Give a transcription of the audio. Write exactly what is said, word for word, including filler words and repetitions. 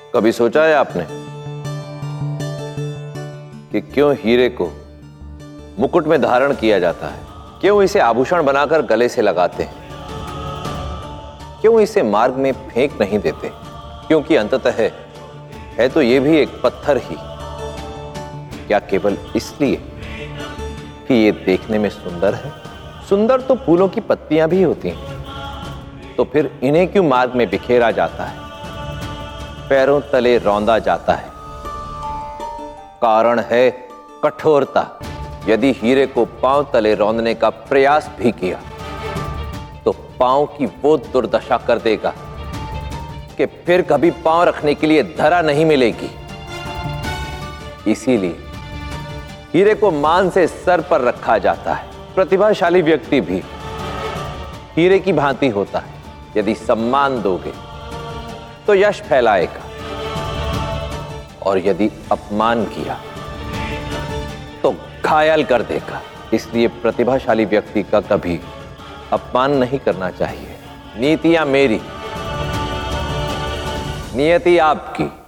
कभी सोचा है आपने कि क्यों हीरे को मुकुट में धारण किया जाता है? क्यों इसे आभूषण बनाकर गले से लगाते हैं? क्यों इसे मार्ग में फेंक नहीं देते? क्योंकि अंततः है, है तो ये भी एक पत्थर ही। क्या केवल इसलिए कि ये देखने में सुंदर है? सुंदर तो फूलों की पत्तियां भी होती हैं। तो फिर इन्हें क्यों मार्ग में बिखेरा जाता है, पैरों तले रौंदा जाता है? कारण है कठोरता। यदि हीरे को पांव तले रौंदने का प्रयास भी किया तो पांव की वो दुर्दशा कर देगा कि फिर कभी पांव रखने के लिए धरा नहीं मिलेगी। इसीलिए हीरे को मान से सर पर रखा जाता है। प्रतिभाशाली व्यक्ति भी हीरे की भांति होता है। यदि सम्मान दोगे तो यश फैलाएगा, और यदि अपमान किया तो घायल कर देगा। इसलिए प्रतिभाशाली व्यक्ति का कभी अपमान नहीं करना चाहिए। नीतियां मेरी, नियति आपकी।